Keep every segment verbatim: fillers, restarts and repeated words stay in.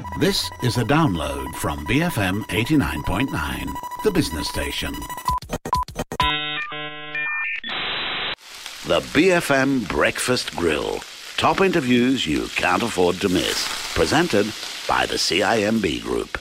This is a download from B F M eighty-nine point nine, the business station. The B F M Breakfast Grill. Top interviews you can't afford to miss. Presented by the C I M B Group.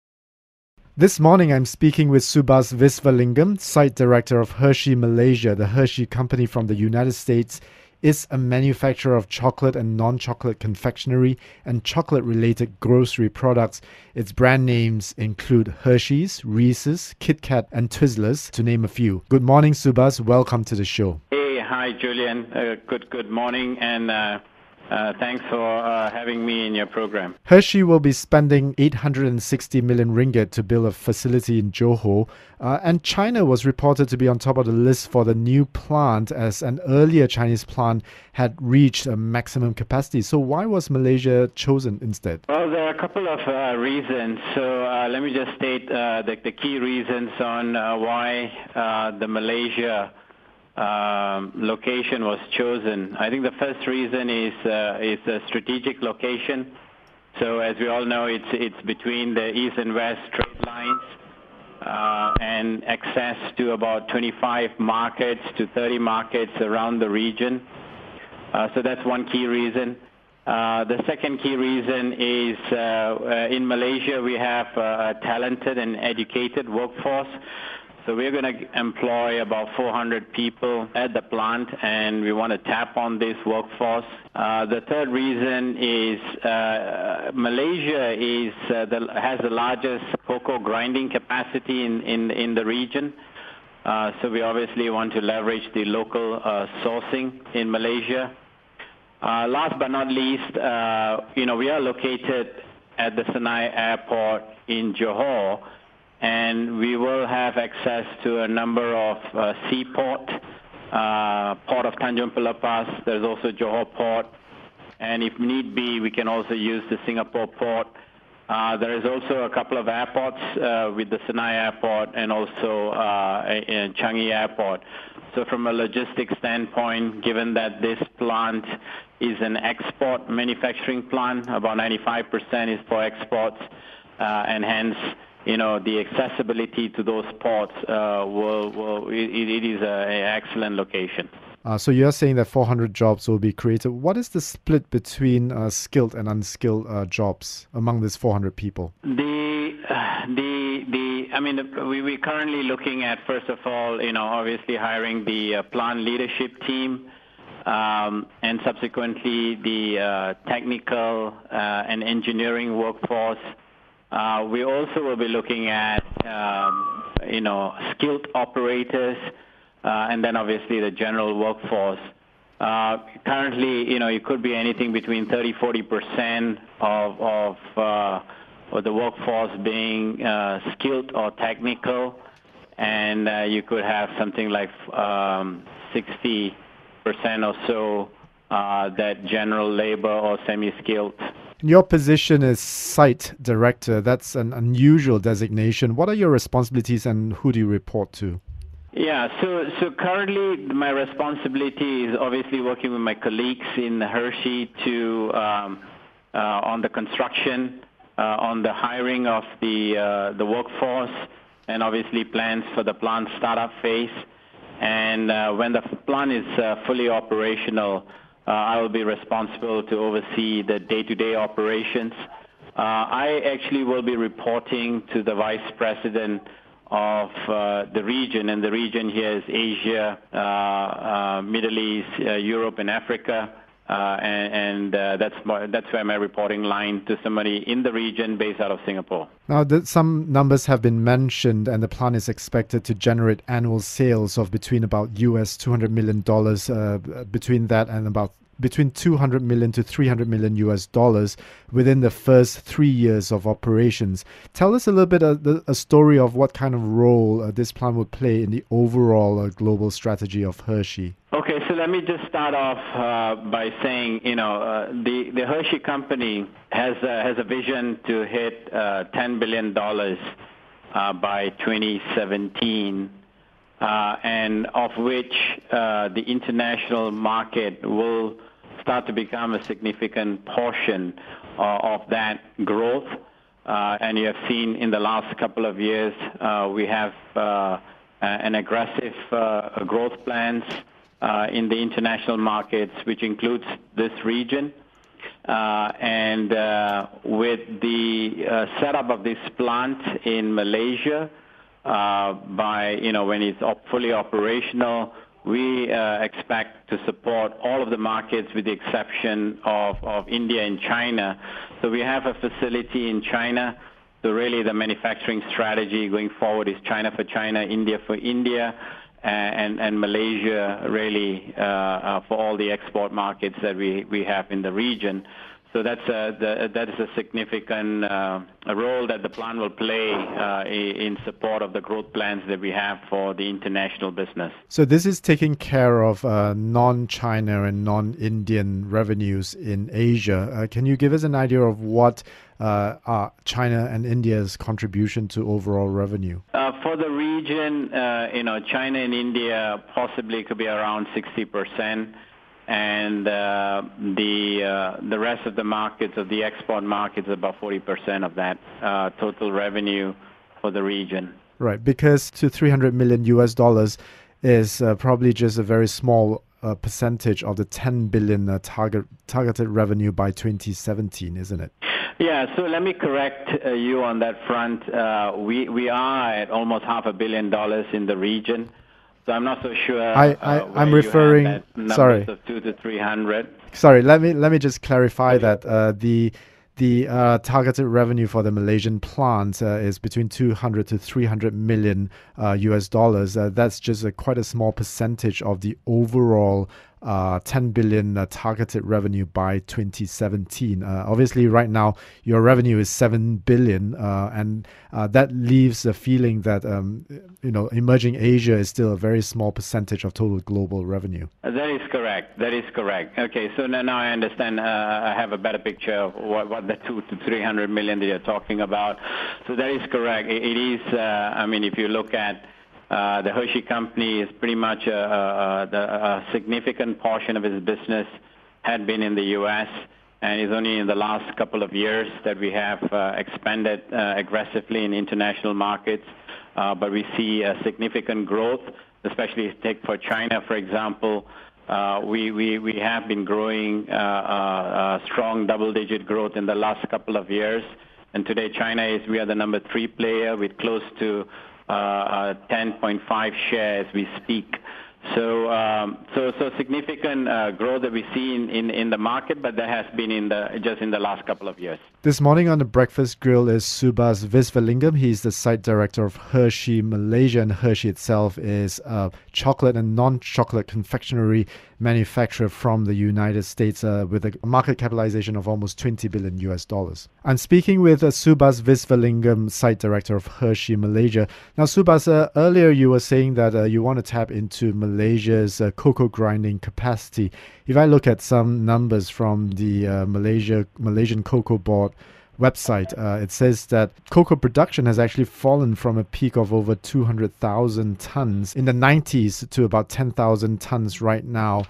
This morning, I'm speaking with Subhas Visvalingam, Site Director of Hershey Malaysia. The Hershey company from the United States is a manufacturer of chocolate and non-chocolate confectionery and chocolate-related grocery products. Its brand names include Hershey's, Reese's, Kit Kat, and Twizzlers, to name a few. Good morning, Subhas. Welcome to the show. Hey, hi, Julian. Uh, good, good morning, and uh, uh, thanks for uh, having me in your program. Hershey will be spending eight hundred sixty million ringgit to build a facility in Johor, uh, and China was reported to be on top of the list for the new plant, as an earlier Chinese plant had reached a maximum capacity. So why was Malaysia chosen instead? Well, there are a couple of uh, reasons. So uh, let me just state uh, the, the key reasons on uh, why uh, the Malaysia Um, location was chosen. I think the first reason is uh, is a strategic location. So as we all know, it's it's between the east and west trade lines uh, and access to about twenty-five markets to thirty markets around the region. Uh, so that's one key reason. Uh, the second key reason is uh, uh, in Malaysia we have a talented and educated workforce. So we're going to employ about four hundred people at the plant, and we want to tap on this workforce. Uh, the third reason is uh, Malaysia is uh, the, has the largest cocoa grinding capacity in, in, in the region. Uh, so we obviously want to leverage the local uh, sourcing in Malaysia. Uh, last but not least, uh, you know, we are located at the Senai Airport in Johor, and we will have access to a number of uh, seaport, uh, Port of Tanjung Pelepas. There's also Johor Port, and if need be, we can also use the Singapore Port. Uh, there is also a couple of airports uh, with the Senai Airport and also uh, in Changi Airport. So from a logistics standpoint, given that this plant is an export manufacturing plant, about ninety-five percent is for exports, uh, and hence, you know, the accessibility to those ports, uh, will, will it, it is an excellent location. Uh, so you're saying that four hundred jobs will be created. What is the split between uh, skilled and unskilled uh, jobs among these four hundred people? The, uh, the, the. I mean, we, we're currently looking at, first of all, you know, obviously hiring the uh, plant leadership team, um, and subsequently the uh, technical uh, and engineering workforce. Uh, we also will be looking at, um, you know, skilled operators, uh, and then obviously the general workforce. Uh, currently, you know, it could be anything between thirty, forty percent of, of, uh, of the workforce being uh, skilled or technical, and uh, you could have something like um, sixty percent or so uh, that general labor or semi-skilled. Your position is Site Director. That's an unusual designation. What are your responsibilities and who do you report to? Yeah, so so currently my responsibility is obviously working with my colleagues in Hershey to um, uh, on the construction, uh, on the hiring of the uh, the workforce, and obviously plans for the plant startup phase. And uh, when the plant is uh, fully operational, Uh, I will be responsible to oversee the day-to-day operations. Uh, I actually will be reporting to the Vice President of uh, the region, and the region here is Asia, uh, uh, Middle East, uh, Europe, and Africa, uh, and, and uh, that's my, that's where my reporting line to somebody in the region based out of Singapore. Now, the, some numbers have been mentioned, and the plant is expected to generate annual sales of between about U S two hundred million dollars, uh, between that and about between two hundred million to three hundred million U S dollars within the first three years of operations. Tell us a little bit of the, a story of what kind of role uh, this plant would play in the overall uh, global strategy of Hershey. Okay, so let me just start off uh, by saying, you know, uh, the, the Hershey company has, uh, has a vision to hit uh, ten billion dollars uh, by twenty seventeen. Uh, and of which uh, the international market will start to become a significant portion uh, of that growth. Uh, and you have seen in the last couple of years, uh, we have uh, an aggressive uh, growth plans uh, in the international markets, which includes this region. Uh, and uh, with the uh, setup of this plant in Malaysia, uh, by, you know, when it's op- fully operational, we uh, expect to support all of the markets with the exception of, of India and China. So we have a facility in China. So really the manufacturing strategy going forward is China for China, India for India, and, and Malaysia really uh, uh, for all the export markets that we, we have in the region. So that's a, the, that is a significant uh, a role that the plant will play uh, in support of the growth plans that we have for the international business. So this is taking care of uh, non-China and non-Indian revenues in Asia. Uh, can you give us an idea of what uh, are China and India's contribution to overall revenue? Uh, for the region, uh, you know, China and India possibly could be around sixty percent. And uh, the uh, the rest of the markets, of the export markets, about forty percent of that uh, total revenue for the region. Right, because to three hundred million U S dollars is uh, probably just a very small uh, percentage of the ten billion uh, target targeted revenue by twenty seventeen, isn't it? Yeah, so let me correct uh, you on that front. Uh, we we are at almost half a billion dollars in the region. So I'm not so sure. I, I uh, I'm referring. Sorry. Of two to three hundred. Sorry. Let me let me just clarify that uh, the the uh, targeted revenue for the Malaysian plant uh, is between two hundred to three hundred million uh, U S dollars. Uh, that's just a, quite a small percentage of the overall uh, ten billion uh, targeted revenue by twenty seventeen. Uh, obviously, right now your revenue is seven billion, uh, and uh, that leaves a feeling that um, you know emerging Asia is still a very small percentage of total global revenue. Uh, that is correct. That is correct. Okay, so now, now I understand. Uh, I have a better picture of what, what the two to three hundred million that you're talking about. So that is correct. It, it is. Uh, I mean, if you look at Uh, the Hershey Company is pretty much a, a, a, a significant portion of its business had been in the U S, and it's only in the last couple of years that we have uh, expanded uh, aggressively in international markets. Uh, but we see a significant growth, especially take for China, for example. Uh, we, we, we have been growing uh, uh, strong double-digit growth in the last couple of years. And today China is, we are the number three player with close to Uh, uh, ten point five share as we speak. So, um, so, so significant uh, growth that we see in, in, in the market, but that has been in the just in the last couple of years. This morning on the Breakfast Grill is Subhas Visvalingam. He's the site director of Hershey Malaysia, and Hershey itself is a chocolate and non-chocolate confectionery manufacturer from the United States uh, with a market capitalization of almost twenty billion U S dollars. I'm speaking with uh, Subhas Visvalingam, site director of Hershey Malaysia. Now, Subhas, uh, earlier you were saying that uh, you want to tap into Malaysia's uh, cocoa grinding capacity. If I look at some numbers from the uh, Malaysia Malaysian Cocoa Board website, uh, it says that cocoa production has actually fallen from a peak of over two hundred thousand tons in the nineties to about ten thousand tons right now.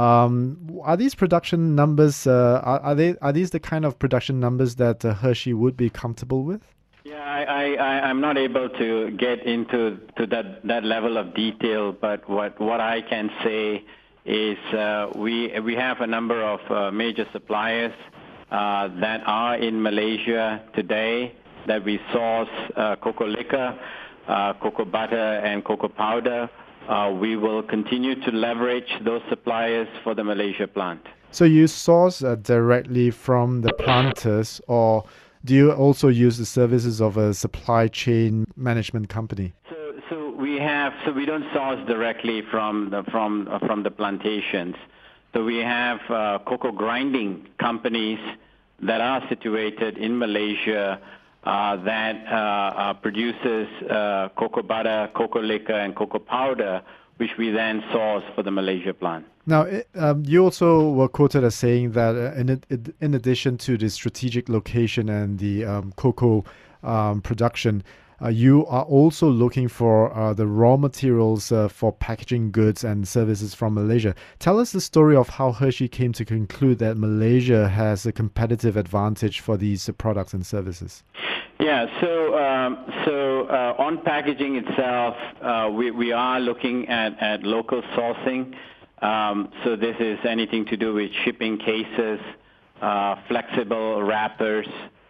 Um, are these production numbers, uh, are, are they are these the kind of production numbers that uh, Hershey would be comfortable with? Yeah, I, I, I'm not able to get into to that, that level of detail, but what, what I can say is uh, we we have a number of uh, major suppliers uh, that are in Malaysia today that we source uh, cocoa liquor, uh, cocoa butter, and cocoa powder. Uh, we will continue to leverage those suppliers for the Malaysia plant. So you source uh, directly from the planters, or do you also use the services of a supply chain management company? So, so we have. So we don't source directly from the from uh, from the plantations. So we have uh, cocoa grinding companies that are situated in Malaysia uh, that uh, uh, produces uh, cocoa butter, cocoa liquor, and cocoa powder, which we then source for the Malaysia plant. Now, um, you also were quoted as saying that uh, in, in addition to the strategic location and the um, cocoa um, production, uh, you are also looking for uh, the raw materials uh, for packaging goods and services from Malaysia. Tell us the story of how Hershey came to conclude that Malaysia has a competitive advantage for these uh, products and services. Yeah, so um, so uh, on packaging itself, uh, we, we are looking at, at local sourcing. Um, so this is anything to do with shipping cases, uh, flexible wrappers,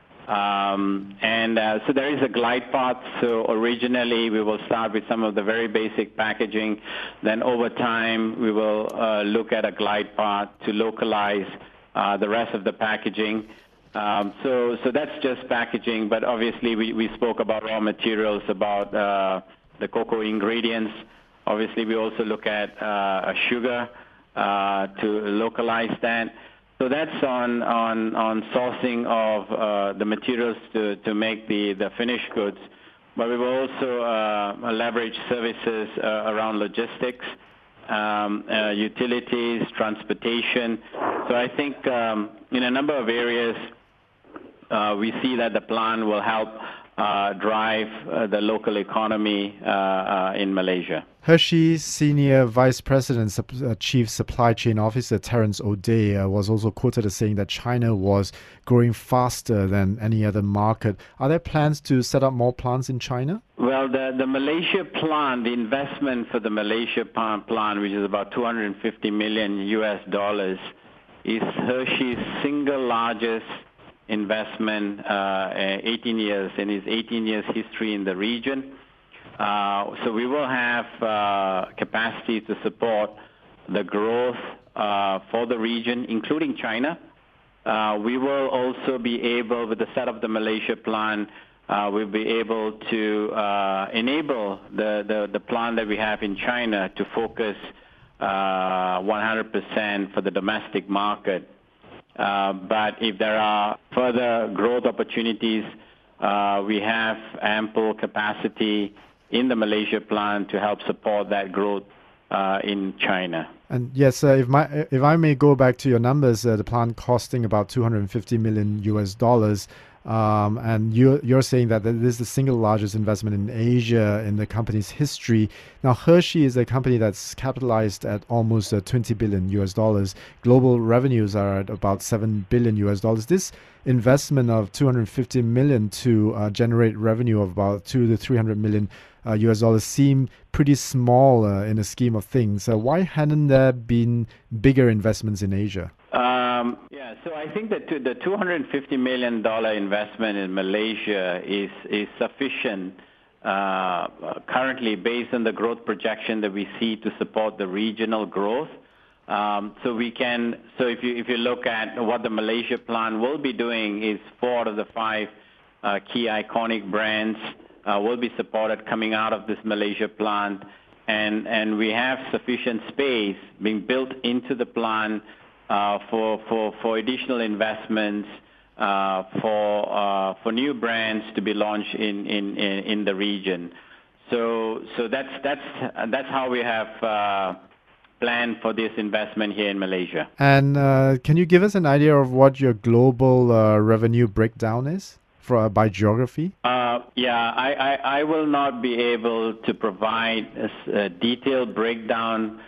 um, and uh, so there is a glide path. So originally we will start with some of the very basic packaging. Then over time we will uh, look at a glide path to localize uh, the rest of the packaging. Um, so, so that's just packaging, but obviously we, we spoke about raw materials, about uh, the cocoa ingredients. Obviously, we also look at uh, sugar uh, to localize that. So that's on on, on sourcing of uh, the materials to, to make the, the finished goods. But we will also uh, leverage services uh, around logistics, um, uh, utilities, transportation. So I think um, in a number of areas, Uh, we see that the plan will help uh, drive uh, the local economy uh, uh, in Malaysia. Hershey's Senior Vice President, uh, Chief Supply Chain Officer Terence O'Day uh, was also quoted as saying that China was growing faster than any other market. Are there plans to set up more plants in China? Well, the, the Malaysia plant, the investment for the Malaysia plant, which is about two hundred fifty million U S dollars, is Hershey's single largest investment, uh, eighteen years, in his eighteen years history in the region. Uh, so we will have uh, capacity to support the growth uh, for the region, including China. Uh, we will also be able, with the set of the Malaysia plant, uh, we'll be able to uh, enable the, the, the plant that we have in China to focus uh, one hundred percent for the domestic market. Uh, but if there are further growth opportunities, uh, we have ample capacity in the Malaysia plant to help support that growth uh, in China. And yes, uh, if my if I may go back to your numbers, uh, the plant costing about two hundred fifty million U S dollars. Um, and you're, you're saying that this is the single largest investment in Asia in the company's history. Now, Hershey is a company that's capitalized at almost uh, twenty billion U S dollars. Global revenues are at about seven billion U S dollars. This investment of two hundred fifty million to uh, generate revenue of about two to three hundred million uh, U S dollars seem pretty small uh, in the scheme of things. Uh, why hadn't there been bigger investments in Asia? Um, yeah, so I think that the two hundred fifty million dollars investment in Malaysia is, is sufficient uh, currently based on the growth projection that we see to support the regional growth. Um, so we can, so if you if you look at what the Malaysia plant will be doing, is four of the five uh, key iconic brands uh, will be supported coming out of this Malaysia plant, and and we have sufficient space being built into the plant uh, for for for additional investments uh, for uh, for new brands to be launched in in in, in the region. So so that's that's that's how we have Uh, plan for this investment here in Malaysia. And uh, can you give us an idea of what your global uh, revenue breakdown is for uh, by geography? Uh, yeah, I, I, I will not be able to provide a, a detailed breakdown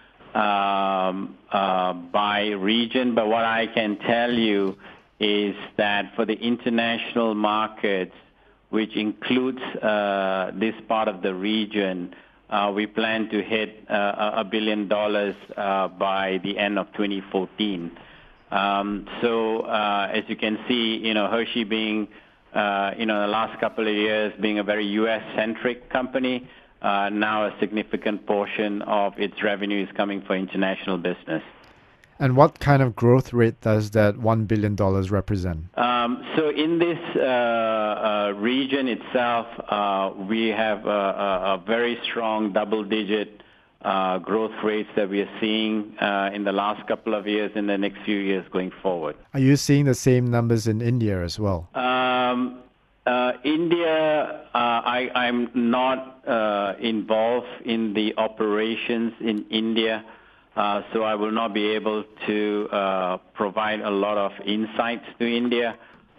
um, uh, by region, but what I can tell you is that for the international markets, which includes uh, this part of the region, Uh, we plan to hit uh, a billion dollars uh, by the end of twenty fourteen. Um, so uh, as you can see, you know, Hershey being, uh, you know, the last couple of years being a very U S-centric company, uh, now a significant portion of its revenue is coming for international business. And what kind of growth rate does that one billion dollars represent? Um, so in this uh, uh, region itself, uh, we have a, a, a very strong double-digit uh, growth rates that we are seeing uh, in the last couple of years, in the next few years going forward. Are you seeing the same numbers in India as well? Um, uh, India, uh, I, I'm not uh, involved in the operations in India. Uh, so I will not be able to uh, provide a lot of insights to India.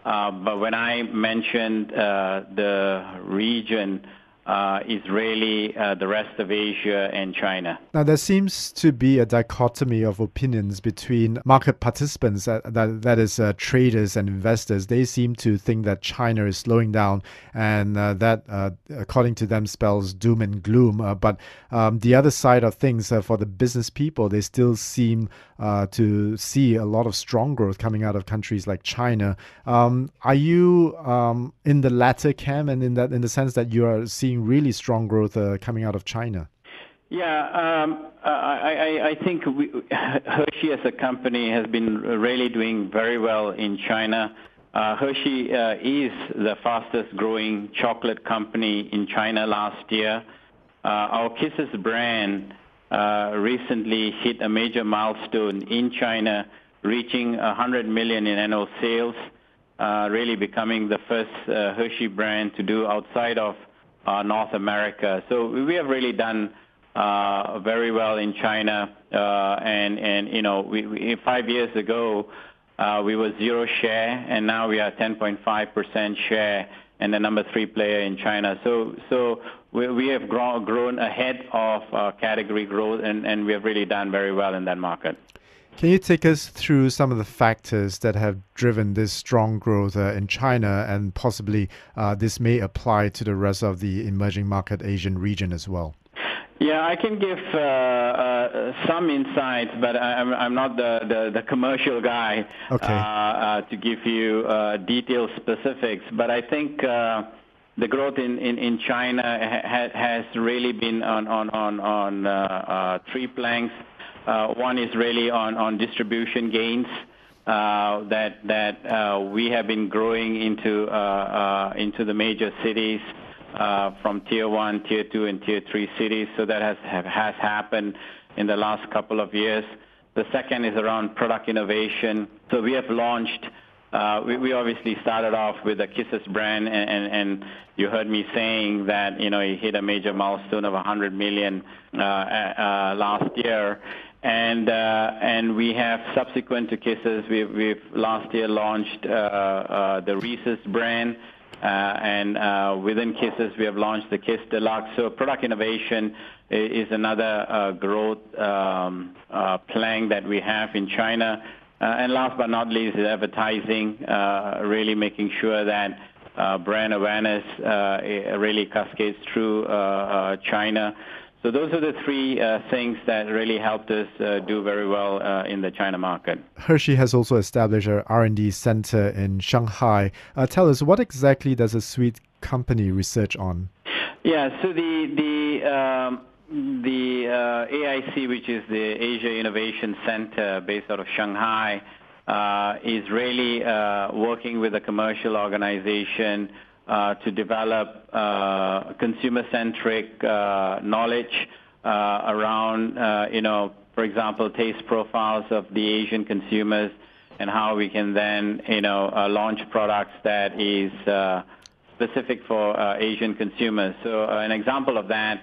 Uh, but when I mentioned uh, the region, uh, is really uh, the rest of Asia and China. Now, there seems to be a dichotomy of opinions between market participants, uh, that, that is, uh, traders and investors. They seem to think that China is slowing down, and uh, that, uh, according to them, spells doom and gloom. Uh, but um, the other side of things, uh, for the business people, they still seem uh, to see a lot of strong growth coming out of countries like China. Um, are you um, in the latter camp, and in that, in the sense that you are seeing really strong growth uh, coming out of China? Yeah, um, I, I, I think we, Hershey as a company has been really doing very well in China. Uh, Hershey uh, is the fastest growing chocolate company in China last year. Uh, our Kisses brand uh, recently hit a major milestone in China, reaching one hundred million in annual sales, uh, really becoming the first uh, Hershey brand to do outside of uh, North America. So we have really done Uh, very well in China, uh, and and you know, we, we five years ago uh, we were zero share, and now we are ten point five percent share and the number three player in China. So so we, we have grown grown ahead of uh, category growth, and, and we have really done very well in that market. Can you take us through some of the factors that have driven this strong growth uh, in China, and possibly uh, this may apply to the rest of the emerging market Asian region as well? Yeah, I can give uh, uh, some insights, but I'm, I'm not the, the, the commercial guy okay. uh, uh, to give you uh, detailed specifics. But I think uh, the growth in, in, in China ha- has really been on, on, on, on uh, uh, three planks. Uh, one is really on, on distribution gains, uh, that, that uh, we have been growing into, uh, uh, into the major cities. Uh, from tier one, tier two, and tier three cities. So that has have, has happened in the last couple of years. The second is around product innovation. So we have launched. Uh, we, we obviously started off with the Kisses brand, and, and, and you heard me saying that you know it hit a major milestone of one hundred million uh, uh, last year. And uh, and we have, subsequent to Kisses, we've, we've last year launched uh, uh, the Reese's brand. Uh, and uh, within Kisses, we have launched the Kiss Deluxe. So product innovation is another uh, growth um, uh, plank that we have in China. Uh, and last but not least is advertising, uh, really making sure that uh, brand awareness uh, really cascades through uh, uh, China. So those are the three uh, things that really helped us uh, do very well uh, in the China market. Hershey has also established an R and D center in Shanghai. Uh, tell us, what exactly does a sweet company research on? Yeah, so the the um, the uh, A I C, which is the Asia Innovation Center based out of Shanghai, uh, is really uh, working with a commercial organization Uh, to develop uh, consumer-centric uh, knowledge uh, around, uh, you know, for example, taste profiles of the Asian consumers, and how we can then, you know, uh, launch products that is uh, specific for uh, Asian consumers. So uh, an example of that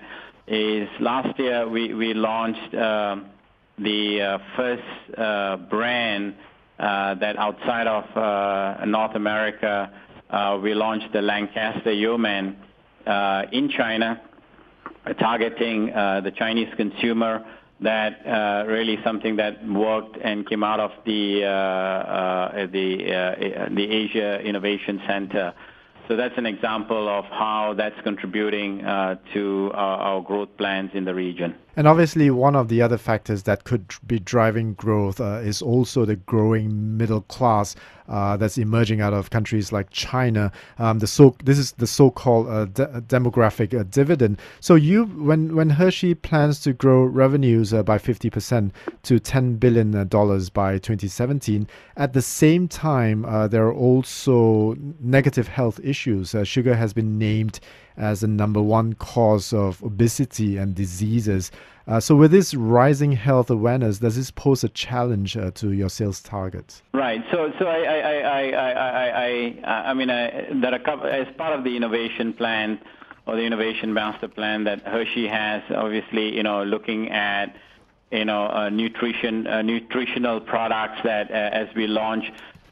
is last year we, we launched uh, the uh, first uh, brand uh, that outside of uh, North America. Uh, we launched the Lancaster Yeoman uh, in China, uh, targeting uh, the Chinese consumer. That uh, really something that worked and came out of the uh, uh, the uh, the Asia Innovation Center. So that's an example of how that's contributing uh, to our, our growth plans in the region. And obviously, one of the other factors that could be driving growth uh, is also the growing middle class uh, that's emerging out of countries like China. Um, the so this is the so-called uh, de- demographic uh, dividend. So you, when when Hershey plans to grow revenues uh, by fifty percent to ten billion dollars by twenty seventeen, at the same time uh, there are also negative health issues. Uh, sugar has been named as the number one cause of obesity and diseases. Uh, so with this rising health awareness, does this pose a challenge uh, to your sales targets? Right. So, so I, I, I, I, I, I, I mean, I, there are a couple, as part of the innovation plan or the innovation master plan that Hershey has, obviously, you know, looking at, you know, uh, nutrition, uh, nutritional products that uh, as we launch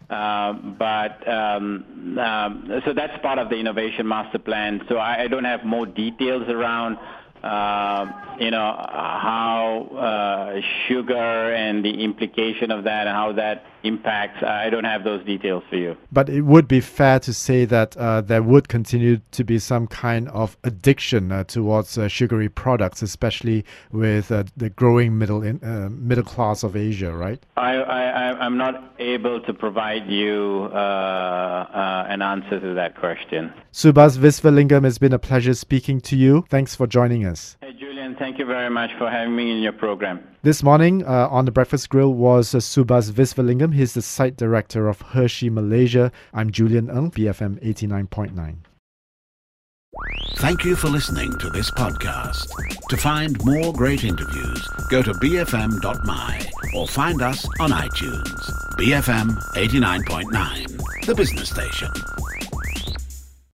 Uh, but um, um, so that's part of the innovation master plan. So I, I don't have more details around, uh, you know, how uh, sugar and the implication of that and how that impacts. I don't have those details for you. But it would be fair to say that uh, there would continue to be some kind of addiction uh, towards uh, sugary products, especially with uh, the growing middle in, uh, middle class of Asia, right? I, I, I'm not able to provide you uh, uh, an answer to that question. Subhas Visvalingam, it's been a pleasure speaking to you. Thanks for joining us. Hey, Julian, thank you very much for having me in your program. This morning uh, on The Breakfast Grill was uh, Subhas Visvalingam. He's the site director of Hershey Malaysia. I'm Julian Ng, B F M eighty-nine point nine. Thank you for listening to this podcast. To find more great interviews, go to b f m dot m y or find us on iTunes. B F M eighty-nine point nine, the business station.